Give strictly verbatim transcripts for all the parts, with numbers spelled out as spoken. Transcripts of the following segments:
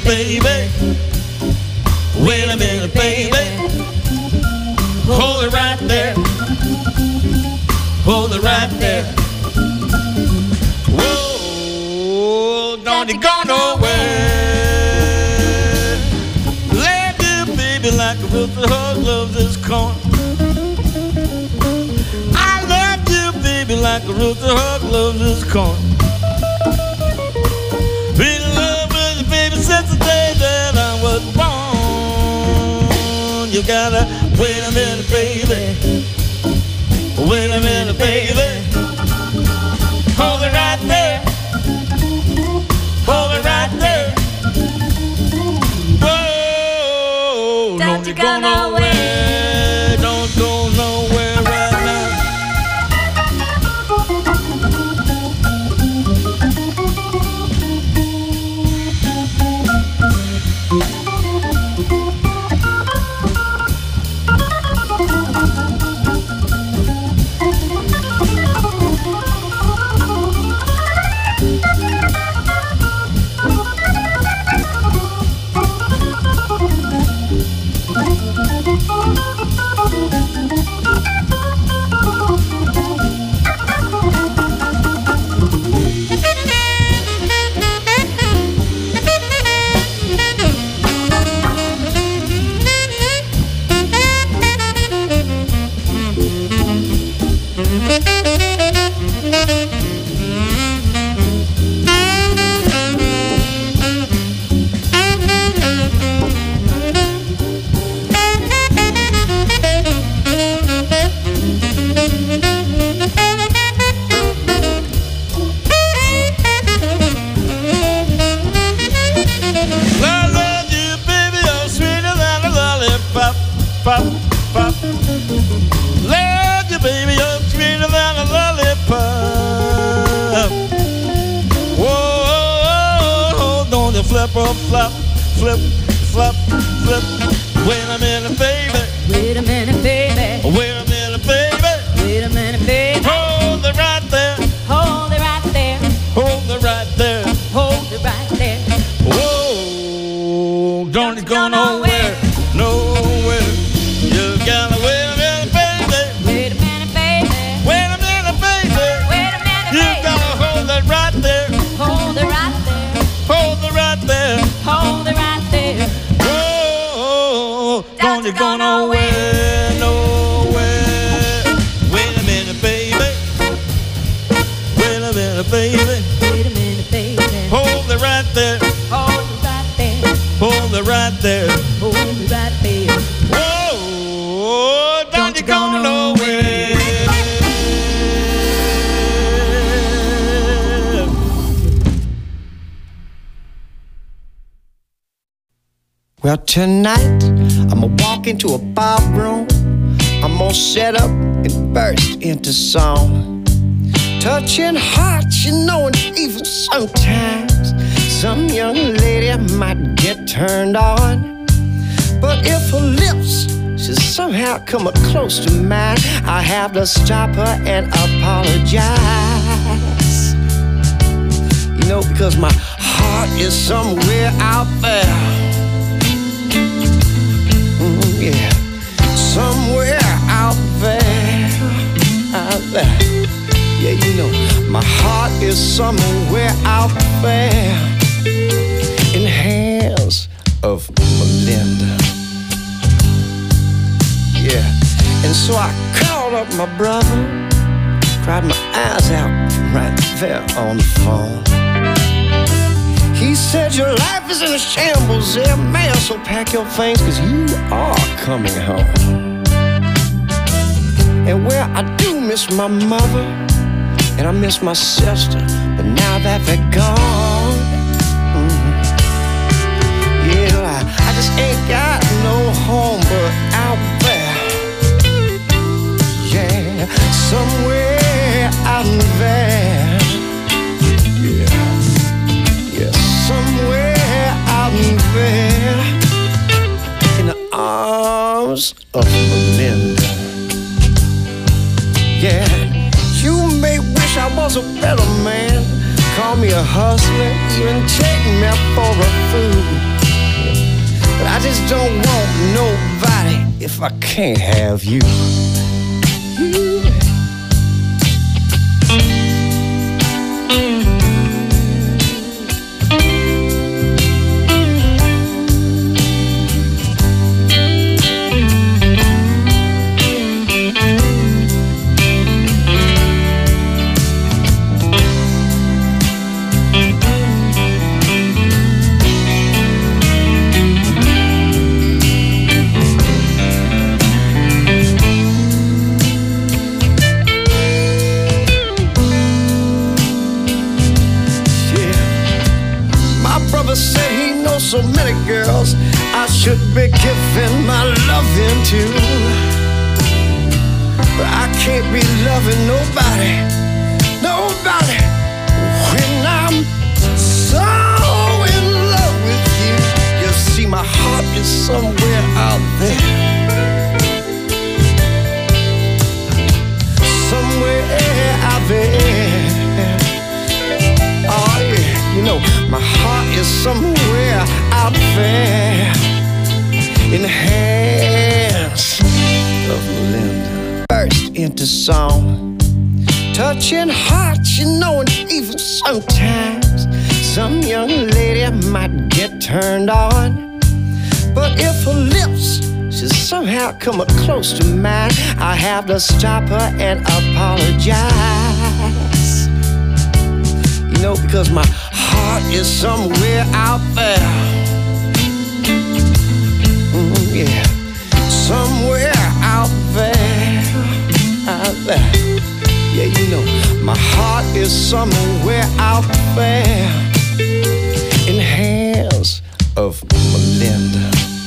minute, baby. Wait a minute, baby. Hold it right there. Hold it right there. Whoa, don't you go nowhere. Love you, baby, like a rooster hog loves his corn. I love you, baby, like a rooster hog loves his corn. Been in love with you, baby, since the day that I was born. You gotta wait a minute, baby. Wait a minute, baby. Hold it right there. Hold it right there. Whoa, don't you go nowhere. Don't go nowhere right now. Pop, pop. Love you, baby, you're sweeter than a lollipop. Whoa, don't you flip or flop, flip, flop, flip. Wait a minute, baby. Wait a minute, baby. Wait a minute, baby. Wait a minute, baby. Hold it right there. Hold it right there. Hold it right there. Hold it right there. Whoa, don't you go nowhere, nowhere. You gotta wait a minute, baby. Wait a minute, baby. Wait a minute, baby. Wait a minute, You baby. gotta hold it right there. Hold it right there. Hold it right there. Hold it right there. Whoa, don't you go nowhere, nowhere. Wait a minute, baby. Wait a minute, baby. Wait a minute, baby. Hold it right there. Hold it right there. Hold it right there. Hold it right there. Whoa, don't you go nowhere. Well, tonight I'ma walk into a ballroom. I'm gonna set up and burst into song, touching hearts, you know, and even sometimes some young lady might get turned on. But if her lips should somehow come up close to mine, I have to stop her and apologize. You know, because my heart is somewhere out there. Mm, yeah, somewhere out there, out there. Yeah, you know, my heart is somewhere out there in hands of Melinda. Yeah, and so I called up my brother, cried my eyes out right there on the phone. He said, your life is in a shambles there, man, so pack your things, cause you are coming home. And where I do miss my mother, and I miss my sister, but now that they're gone, mm, yeah, I, I just ain't got no home but out there. Yeah, somewhere out there. Yeah, yeah, somewhere out there in the arms of Melinda. Yeah, you may wish I was a better man, call me a hustler, even take me for a fool. But I just don't want nobody if I can't have you. Said he knows so many girls I should be giving my loving to, but I can't be loving nobody, nobody when I'm so in love with you. You see, my heart is somewhere out there, somewhere out there. Oh yeah, you know, my heart is somewhere out there in the hands of Melinda. Burst into song, touching hearts, you know, and even sometimes some young lady might get turned on. But if her lips should somehow come up close to mine, I have to stop her and apologize. You know, because my heart is somewhere out there. Mm, yeah, somewhere out there, out there. Yeah, you know, my heart is somewhere out there in the hands of Melinda.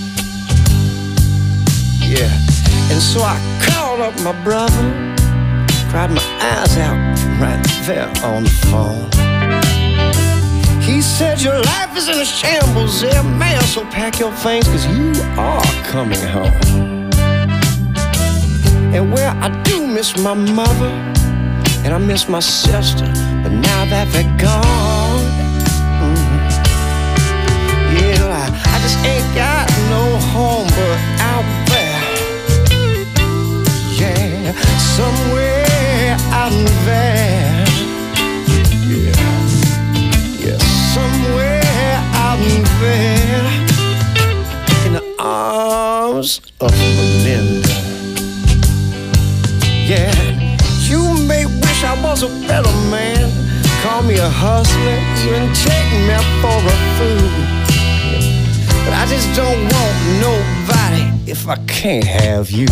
Yeah, and so I called up my brother, cried my eyes out right there on the phone. He said, your life is in a shambles there, man, so pack your things, cause you are coming home. And well, I do miss my mother, and I miss my sister, but now that they're gone, mm, yeah, I, I just ain't got no home but out there. Yeah, somewhere out there. Somewhere out there in the arms of Melinda. Yeah, you may wish I was a better man, call me a hustler, even take me for a fool, but I just don't want nobody if I can't have you.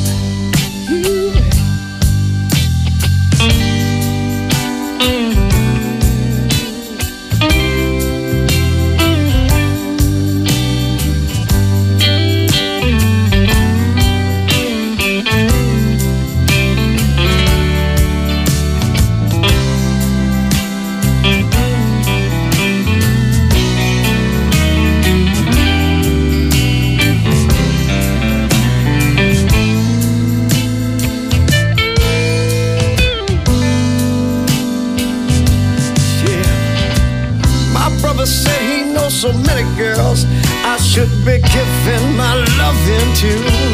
Said he knows so many girls I should be giving my loving to,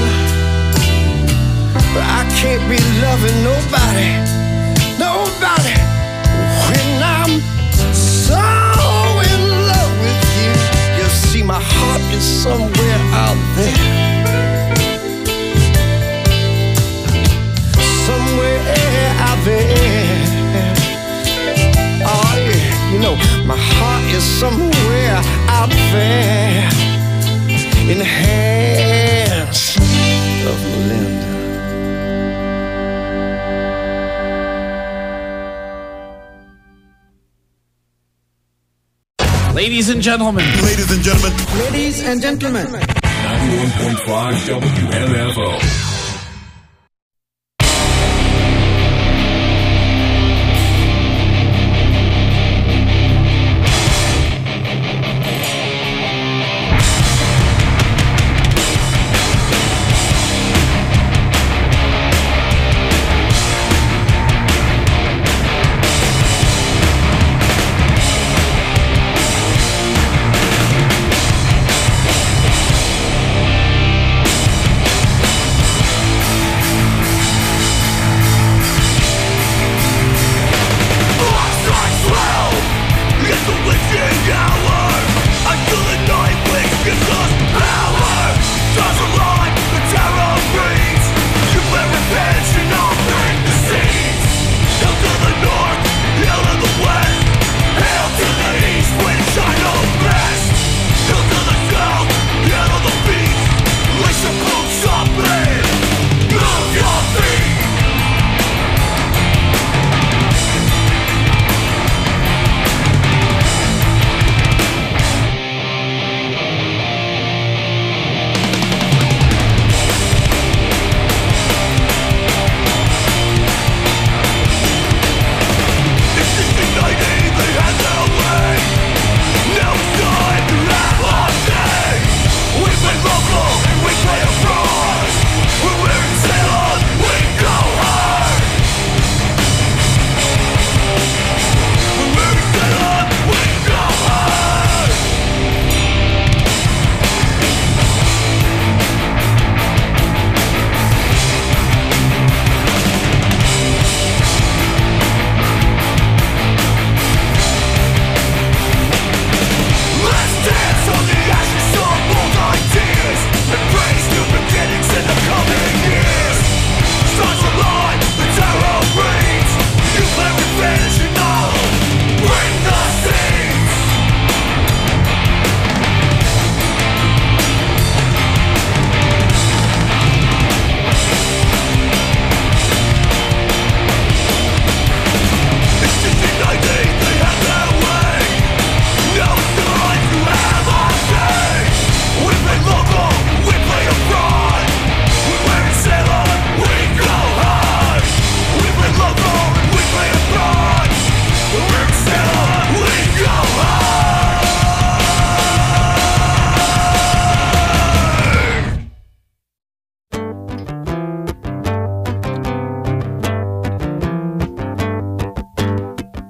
but I can't be loving nobody, nobody when I'm so in love with you. You see, my heart is somewhere out there, somewhere out there. Oh yeah, you know, my heart is somewhere out there in the hands of Melinda. Ladies and gentlemen. Ladies and gentlemen. Ladies and gentlemen. ninety-one point five W M F O.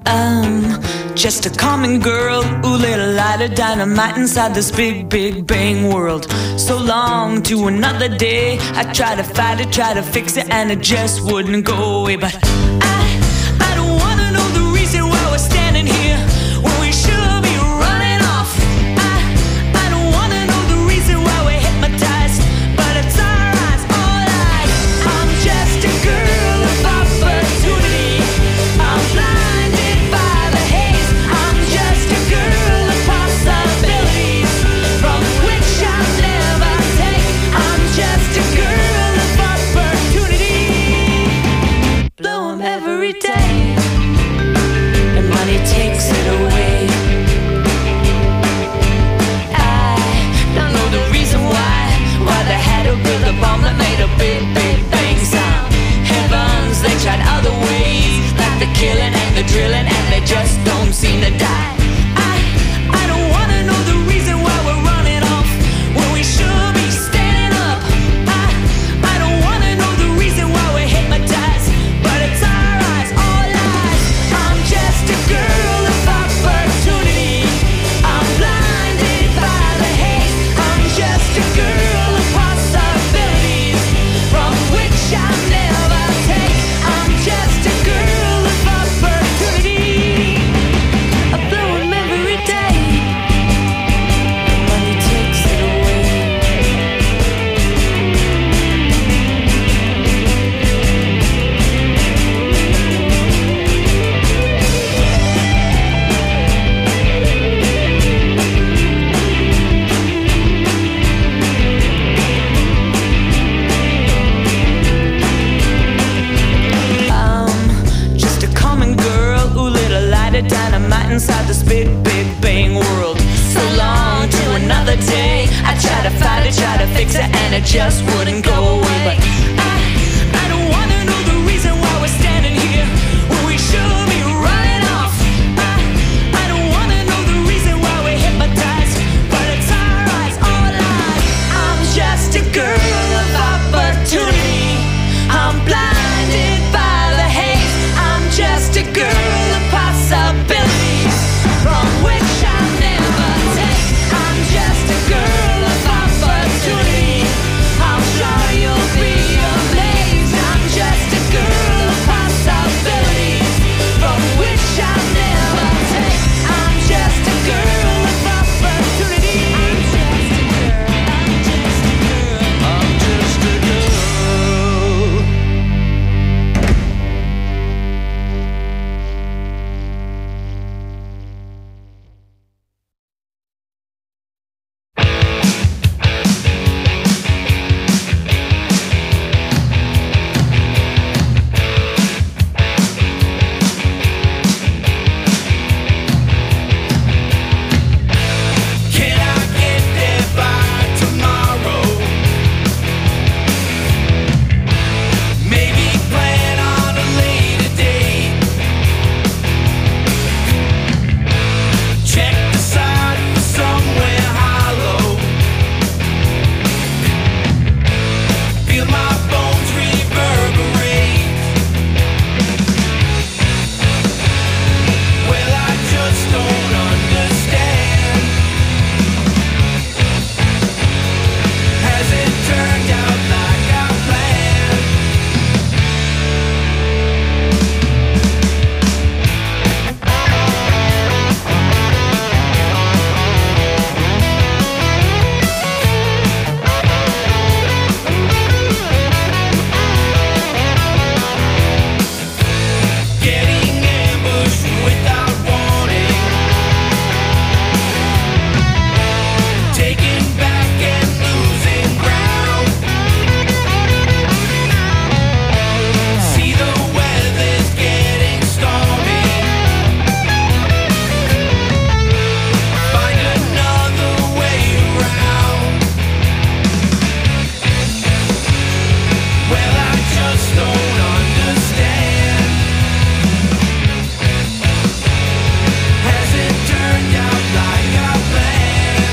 I'm just a common girl who lit a light of dynamite inside this big, big bang world. So long to another day. I tried to fight it, tried to fix it, and it just wouldn't go away. But I, I don't wanna know the reason why we're standing here when we should be running off. I, I don't wanna know the reason why we're hypnotized, but it's our eyes, all eyes. I'm just a girl of opportunity. I'm blinded by the haze. I'm just a girl of possibilities from which I'll never take. I'm just a girl of opportunity. Blow 'em every day, and money takes it away. I don't know the reason why, why they had to build a bomb that made a big, big bang sound. Heavens, they tried other ways, like the killing and the drilling, and they just don't seem to die. I, I don't wanna know the reason why we're running off when we should be standing up. I, I don't wanna know the reason why we're hypnotized, but it's our eyes, all eyes. I'm just a girl of opportunity. I'm blinded by the haze. I'm just a girl of possibilities from which I'll never take. I'm just a girl of opportunity. I blow 'em every day, and money takes it away. I'm just a common girl who lit a light of dynamite inside this big, big bang world. So long to another day. I tried to fight it, tried to fix it, and it just wouldn't go away. But I, I don't wanna know the reason why we're standing here when we should be running off. I, I don't wanna know the reason why we're hypnotized, but it's our eyes, all eyes. I'm just a girl of opportunity. I'm blinded by the haze. I'm just a girl of possibilities from which I'll never take. I'm just a girl of opportunity. I'm sure you'll be amazed. I'm just a girl of possibilities from which I'll never take. I'm just a girl of opportunity. I'm just a girl. I'm just a girl. I'm just a girl. Can I get there by tomorrow? Maybe plan on a later date. Check the side for somewhere hollow. Feel my bones reverberate. Well, I just don't understand. Has it turned out like I planned? Getting ambushed without warning. Taking back and losing ground. See, the weather's getting stormy. Find another way around. Well, I just don't understand. Has it turned out like I planned?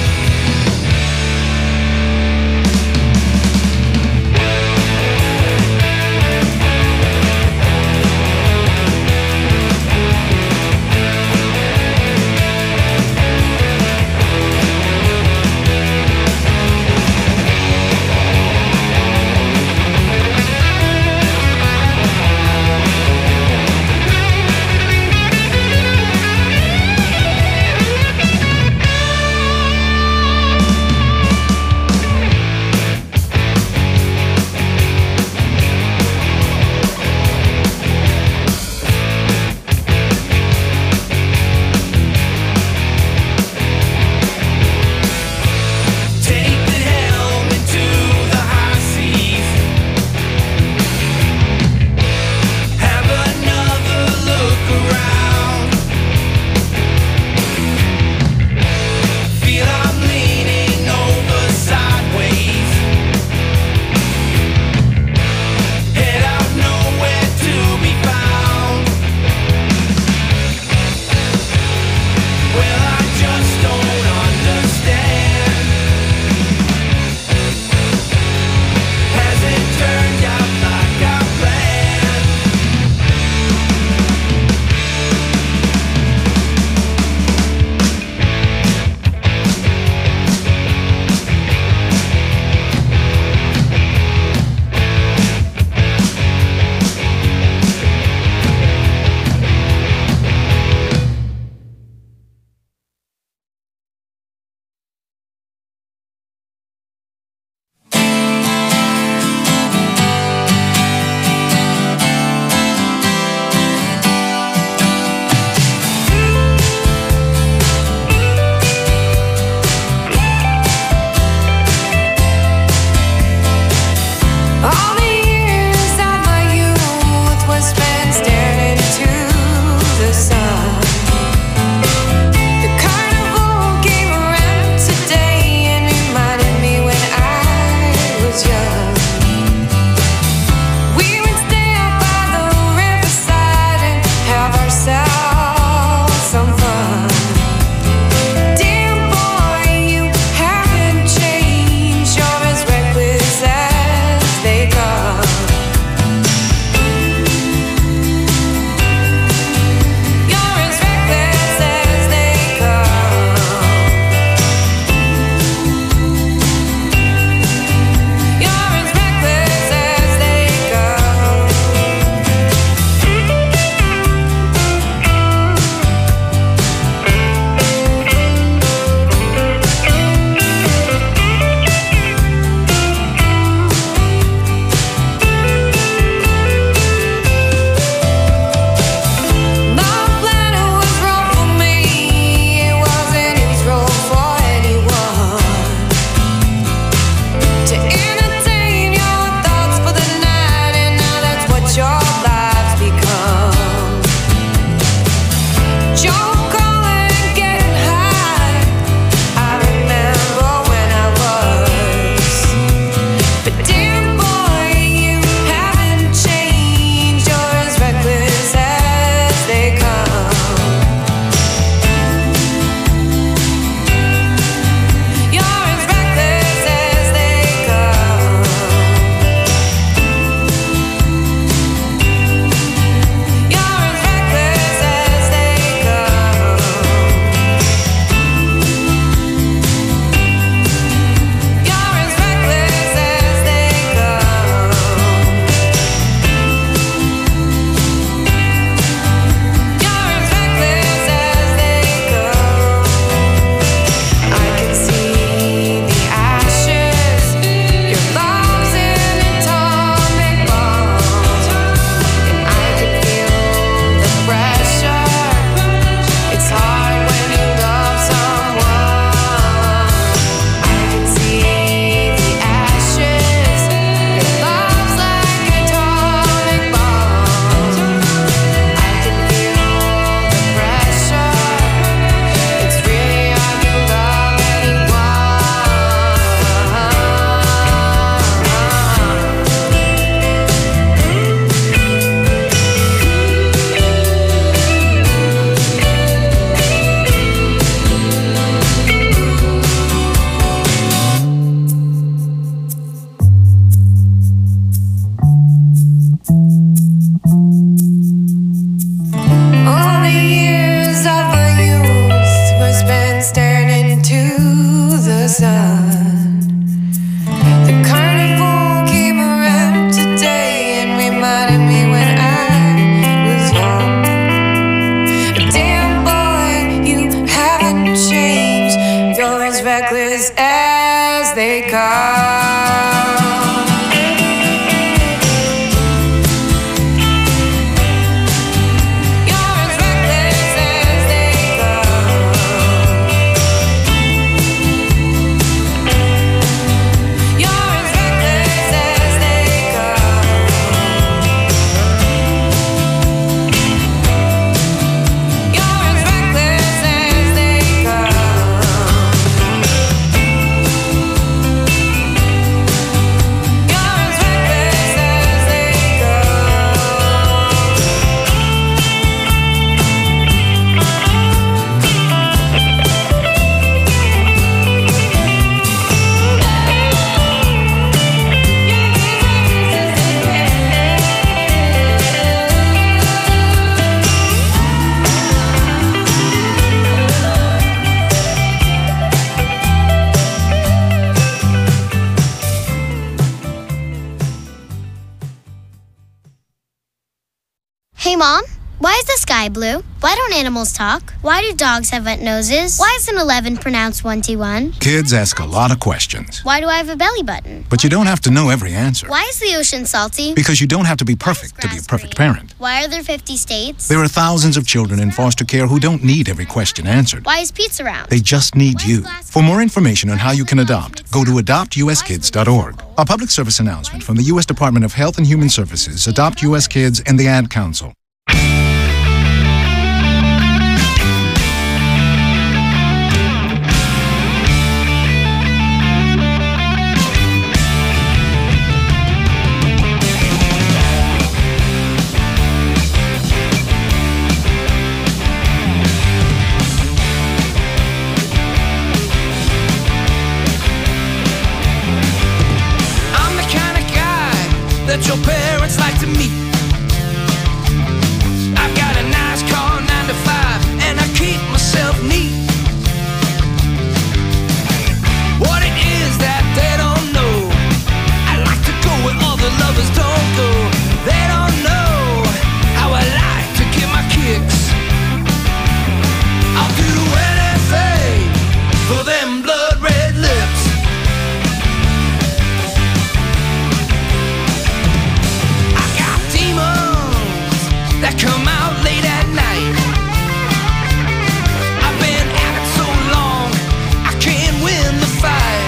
come. You're as reckless as they come. You're as reckless as they come. You're as reckless as they come. You're as reckless as they Hey, Mom, why is the sky blue? Why don't animals talk? Why do dogs have wet noses? Why is an eleven pronounced twenty-one? Kids ask a lot of questions, Why do I have a belly button? but you don't have to know every answer. Why is the ocean salty? Because you don't have to be perfect to be a perfect parent. Why are there fifty states? There are thousands of children in foster care who don't need every question answered. Why is pizza round? They just need you. For more information on how you can adopt, go to adopt u s kids dot org. A public service announcement from the U S Department of Health and Human Services, Adopt U S Kids, and the Ad Council. I'm the kind of guy that your parents like to meet. I've got a nice car, nine to five, and I keep myself neat. What it is that they don't know, I like to go where other lovers don't go. They don't know how I like to get my kicks. I'll do anything for them blood red lips. I got demons that come out late at night. I've been at it so long, I can't win the fight.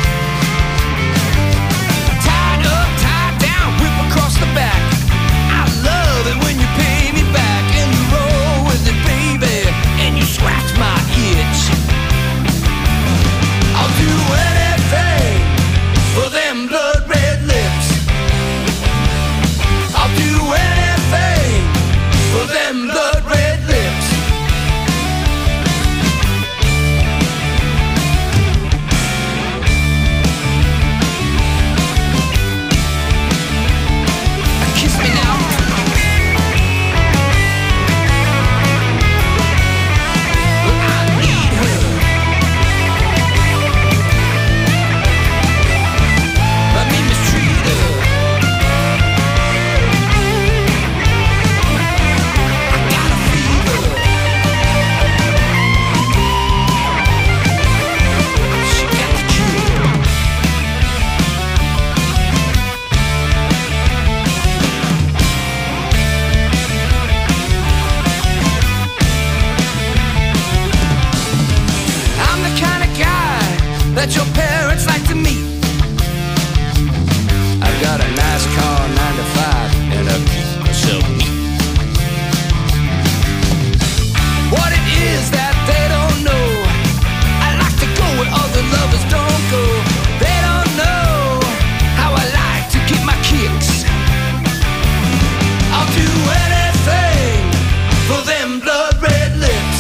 Tied up, tied down, whip across the back. I love it when you pay me back and you roll with it, baby, and you scratch my itch. I'll do anything for them blood red lips. I'll do anything for them blood red lips. Kiss me now. I need her. Let me mistreat her. I got a fever. She got the cure. I'm the kind of guy that your parents like to meet. I've got a nice car, nine to five, and I keep myself neat. What it is that they don't know, I like to go where other lovers don't go. They don't know how I like to get my kicks. I'll do anything for them blood red lips.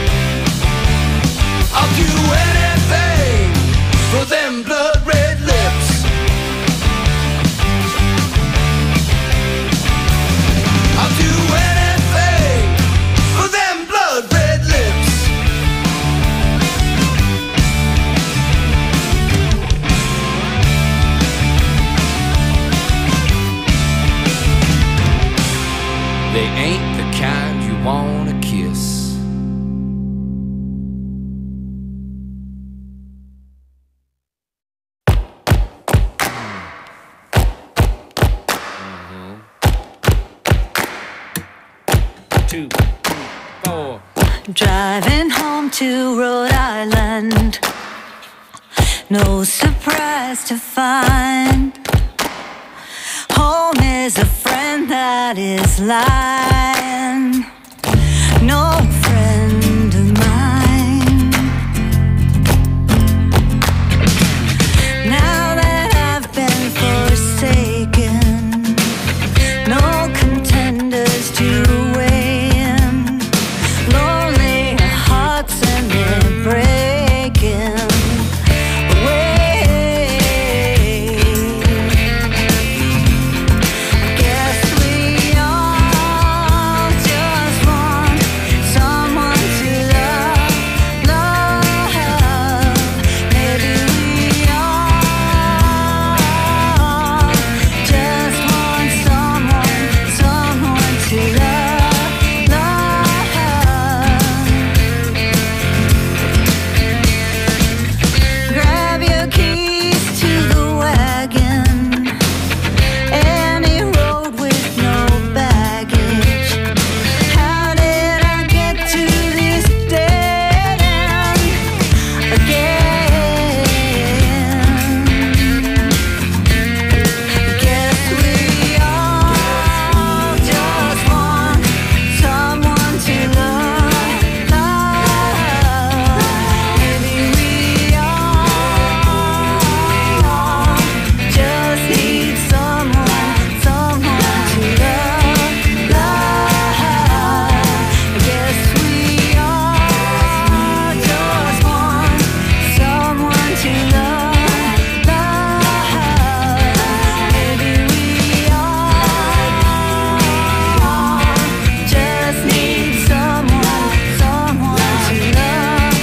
I'll do anything for them blood red lips. I'll do anything for them blood red lips. They ain't the kind you wanna kiss. two, four. Driving home to Rhode Island, no surprise to find home is a friend that is lying. No friend of mine. Now that I've been forsaken, no contenders to weigh in. Lonely hearts and they're breaking away. I guess we all just want someone to love, love. Maybe we all just want someone, someone to love, love. Grab your keys to the wagon, any road with no baggage. How did I get to this dead end again? Guess we all just want someone to love, love. Maybe we all just need someone, someone to love, love. Guess we all just want someone to love, love. Maybe we all just need someone, someone to love,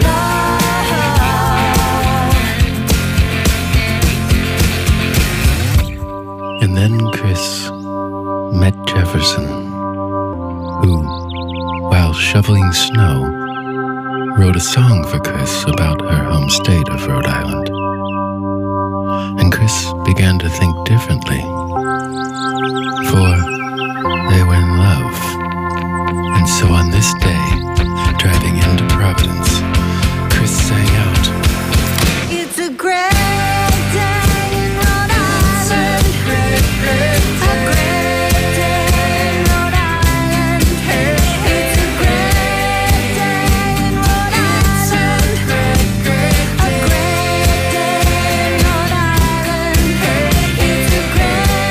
love. And then Chris met Jefferson, who, while shoveling snow, wrote a song for Chris about her home state of Rhode Island. And Chris began to think differently, for they were in love. And so on this day, driving into Providence, Chris sang out, It's a great day in Rhode Island. A great day in Rhode Island. It's a great day in Rhode Island. A great day in Rhode Island. It's a great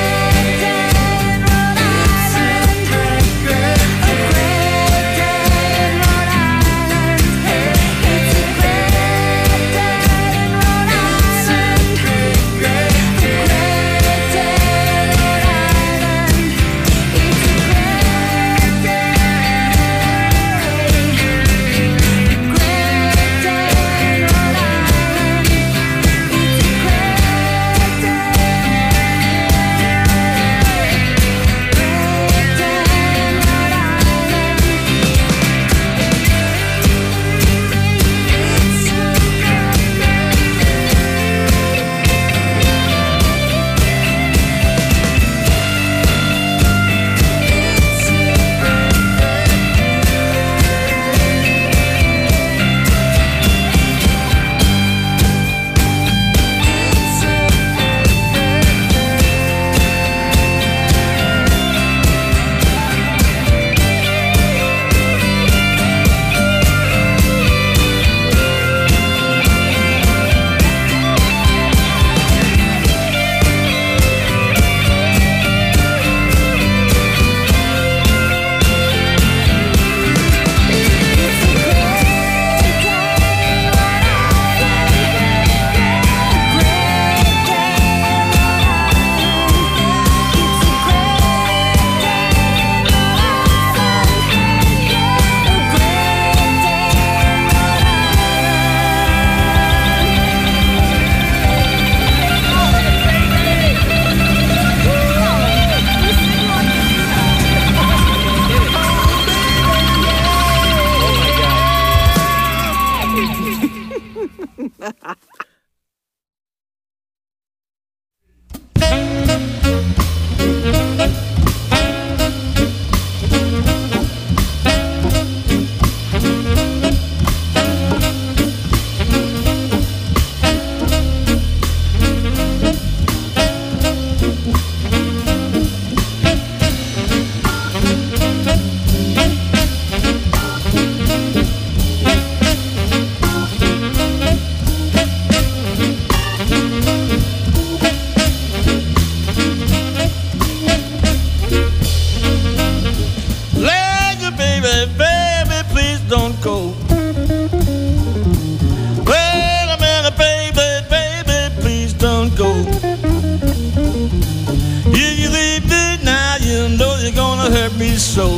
hurt me so.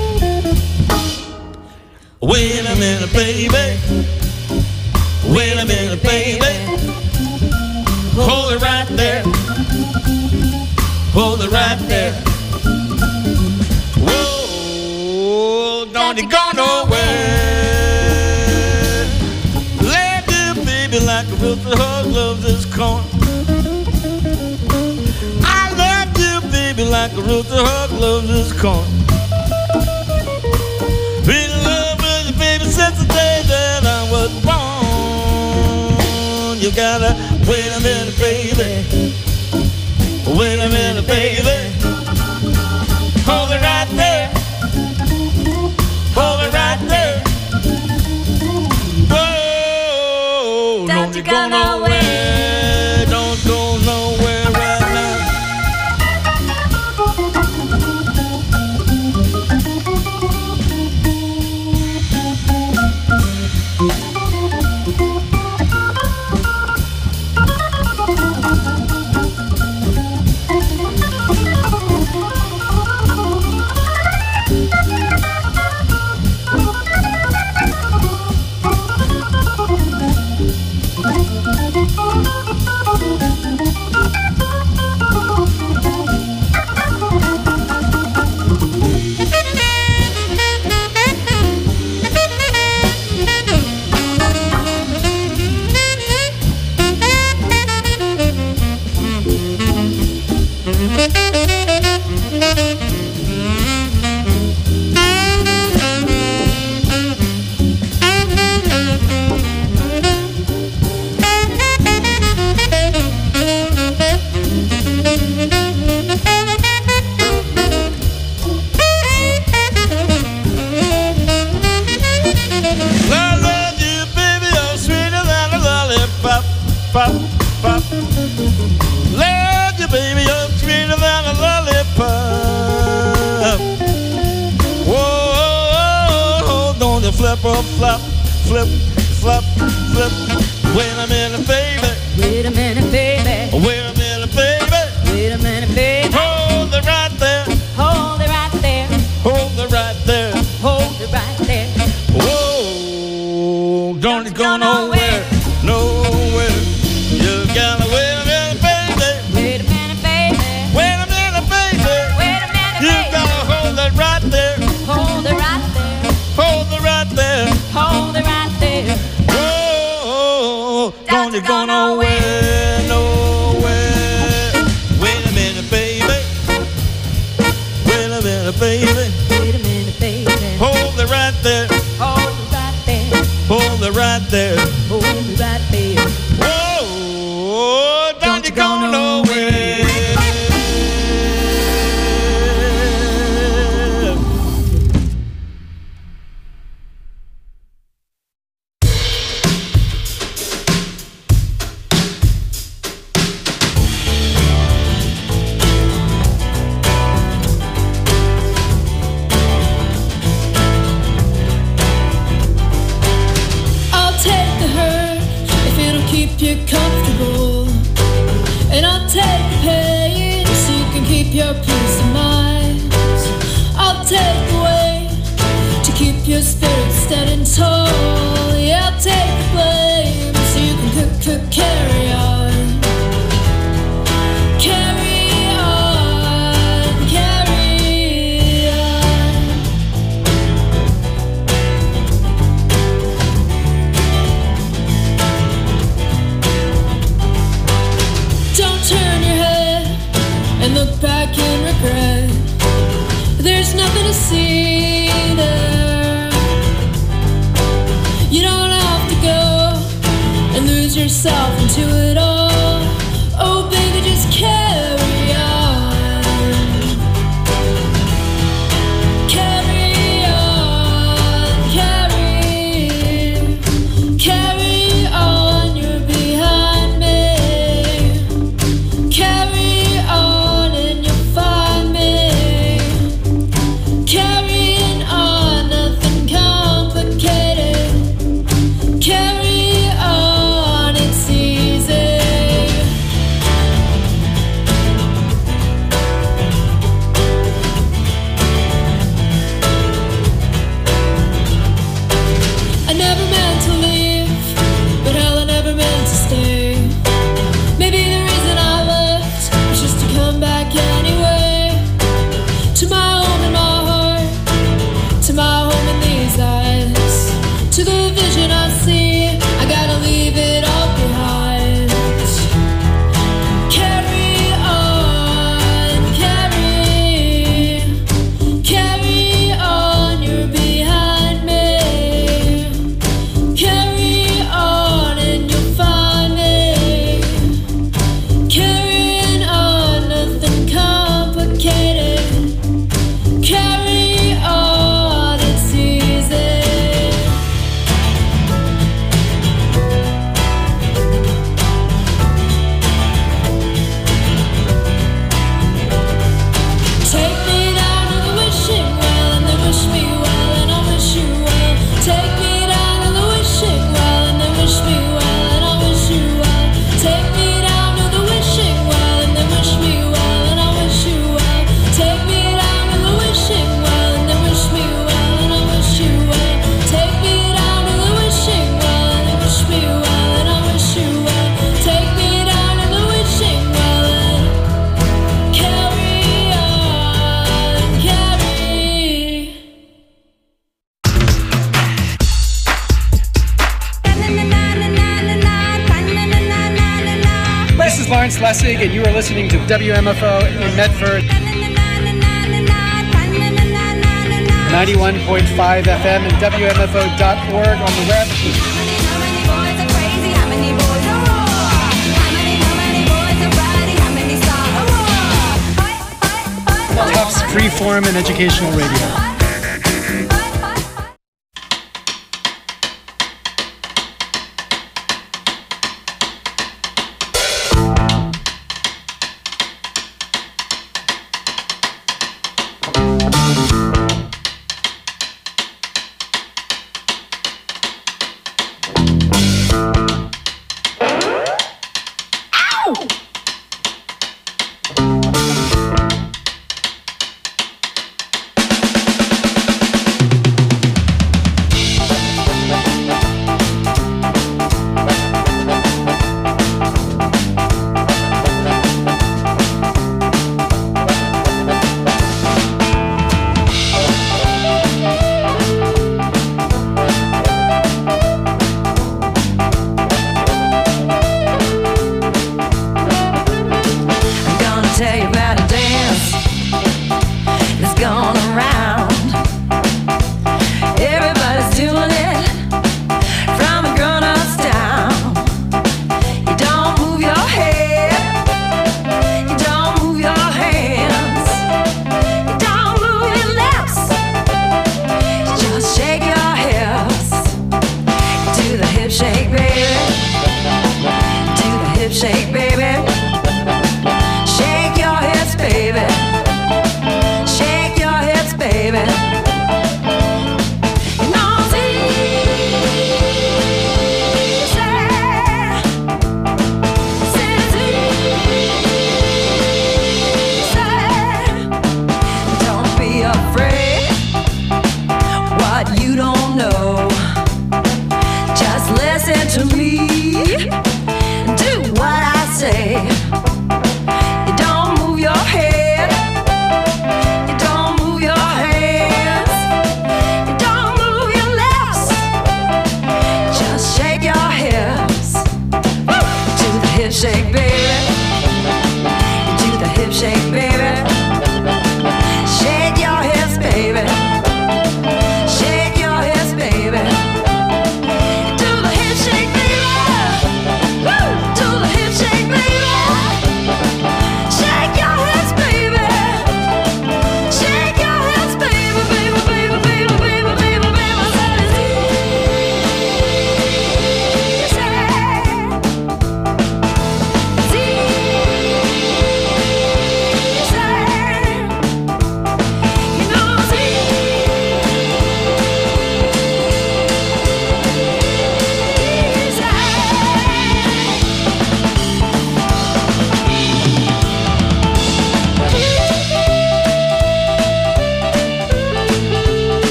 Wait a minute, baby. Wait a minute, baby. Hold it right there. Hold it right there. Whoa, don't you go nowhere. Love you, baby, like a rooster hug loves his corn. I love you, baby, like a rooster hug loves his corn. Been in love with you, baby, since the day that I was born. You gotta wait a minute, baby. Wait a minute, baby. Hold it right there. Hold it right there. Whoa, don't you go nowhere. Don't go nowhere right now. Pop, pop. Love you, baby, you're sweeter than a lollipop. Whoa, don't you flip or flop, flip, flop, flip. Wait a minute, baby. Wait a minute, baby. Wait a minute, baby. Wait a minute, baby. Hold it right there. Hold it right there. Hold it right there. Hold it right there. Whoa, don't you go nowhere, nowhere. You gotta wait a minute, baby. Wait a minute, baby. Wait a minute, baby. Wait a minute, You baby. gotta hold it right there. Hold it right there. Hold it right there. Hold it right there. Whoa, don't you go nowhere, nowhere. Wait a minute, baby. Wait a minute, baby. Wait a minute, baby. Hold it right there. Hold it right there. Hold it right there. Hold it right there. Whoa, don't you go nowhere. I'll take the hurt if it'll keep you comfortable, and I'll take the pain so you can keep your peace of mind. I'll take the weight to keep your spirit steady and tall. Yeah, I'll take the blame so you can cook, cook, carry on. Carry on, carry on. Don't turn your head and look back in regret. There's nothing to see there. You don't have to go and lose yourself into it all. Oh, baby, just carry on. Carry on, carry, carry on, you're behind me. Carry on and you'll find me. Carry Lessig, and you are listening to W M F O in Medford. ninety-one point five F M and W M F O dot org on the web. Tufts Freeform and Educational Radio.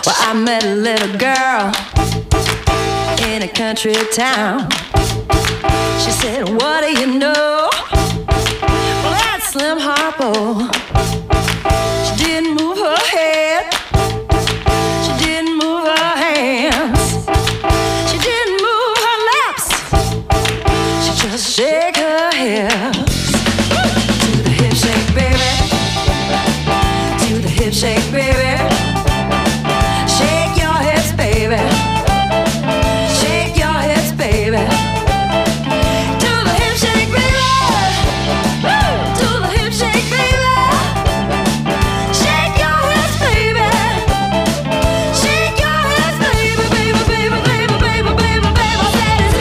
Well, I met a little girl in a country town. She said, what do you know? Well, that's Slim Harpo. She didn't move her head. She didn't move her hands. She didn't move her lips. She just shake her hips. To the hip shake, baby. To the hip shake, baby. Shake your hips, baby. Shake your hips, baby. To the hip shake, baby. Woo! To the hip shake, baby. Shake your hips, baby. Shake your hips, baby, baby, baby, baby, baby, baby, baby. Said it's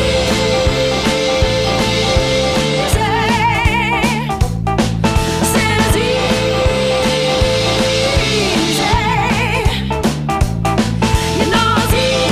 easy. Said it's easy. You know it's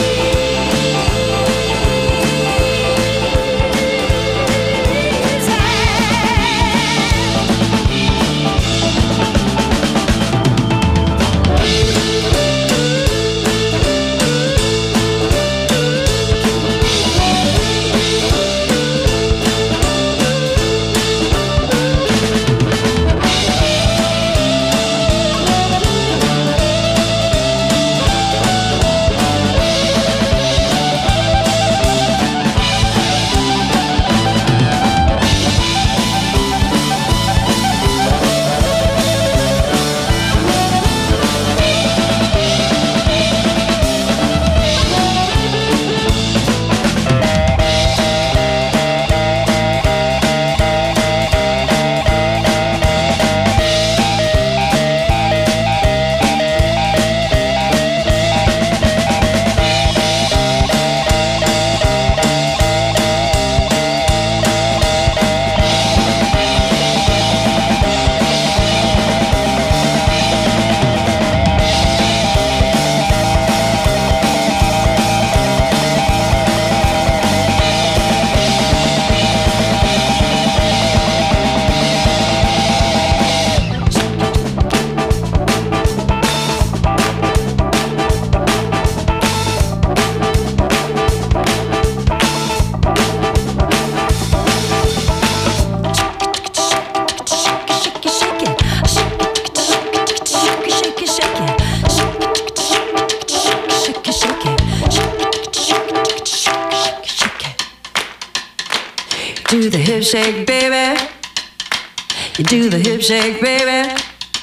do the hip shake, baby. You do the hip shake, baby.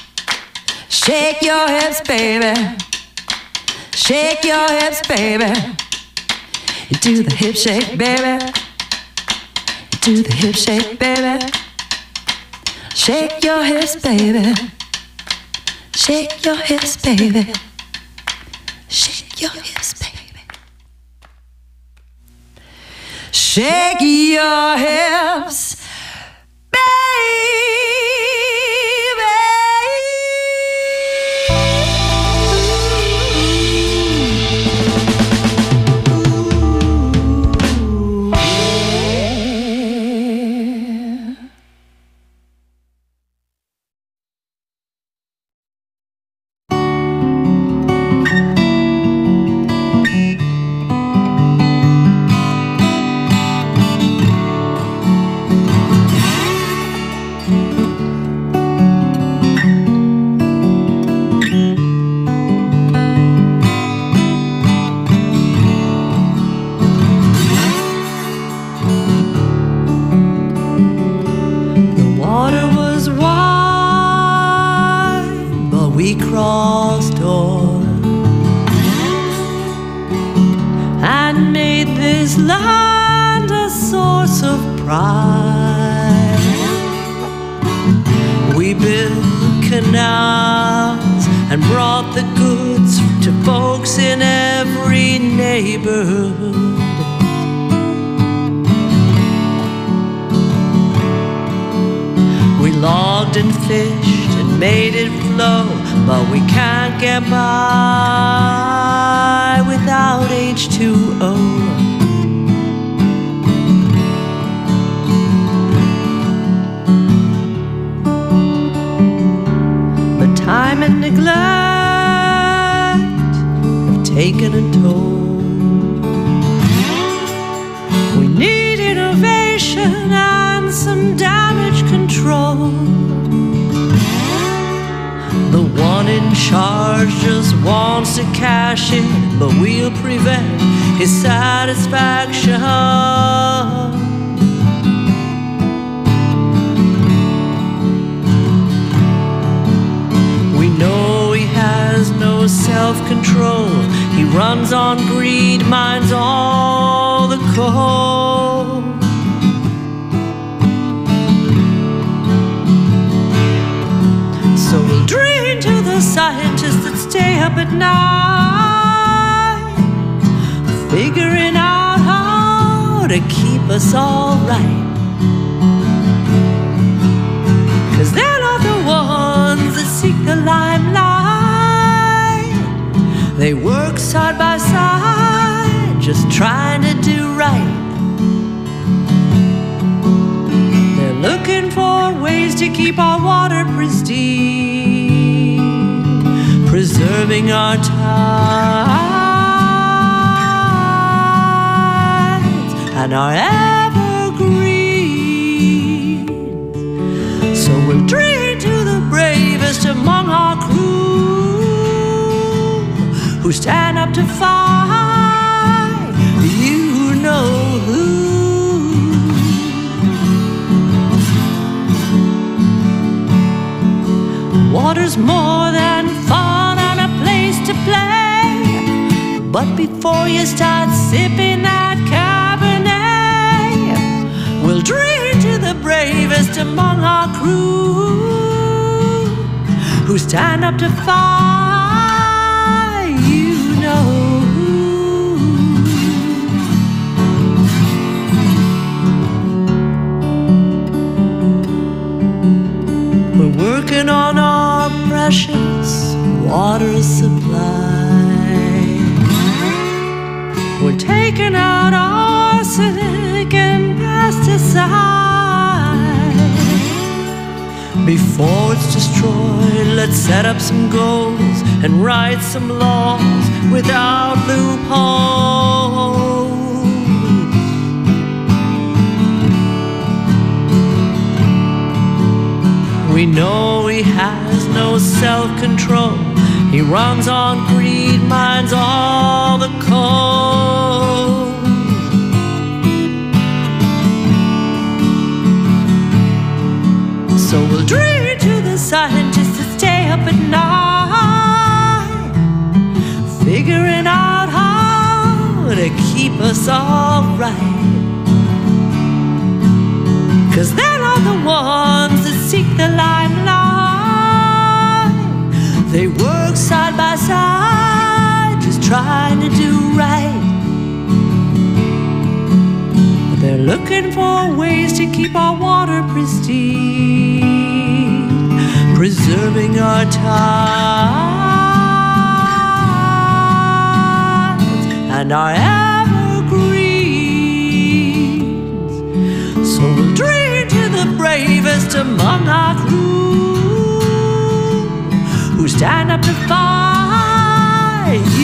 Shake your hips, baby. Shake your hips, baby. You do the hip shake, baby. You do the hip shake, baby. Shake your hips, baby. Shake your hips, baby. Shake your hips, baby. Shake your hips, crossed o'er and made this land a source of pride. We built canals and brought the goods to folks in every neighborhood. We logged and fished and made it flow, but we can't get by without H two O. But time and neglect taken a toll. We need innovation and some damage control. The one in charge just wants to cash in, but we'll prevent his satisfaction. We know he has no self-control. He runs on greed, mines all the coal. So we'll dream to the scientists that stay up at night, figuring out how to keep us all right. 'Cause they're not the ones that seek the limelight. They work side by side, just trying to do right. They're looking for ways to keep our water pristine, preserving our tides and our evergreens. So we'll dream to the bravest among our crew, who stand up to fight, you know who. Water's more than fun and a place to play, but before you start sipping that Cabernet, we'll dream to the bravest among our crew, who stand up to fight, you know who. We're working on our precious water supply. We're taking out arsenic and pesticides. Before it's destroyed, let's set up some goals and write some laws without loopholes. We know he has no self-control. He runs on greed, mines all the coal. So we'll dream to the scientists that stay up at night, figuring out how to keep us all right. 'Cause they're not the ones that seek the limelight. They work side by side, just trying to do right. They're looking for ways to keep our water pristine, preserving our tides and our evergreens. So we'll dream to the bravest among our crew, who stand up to fight.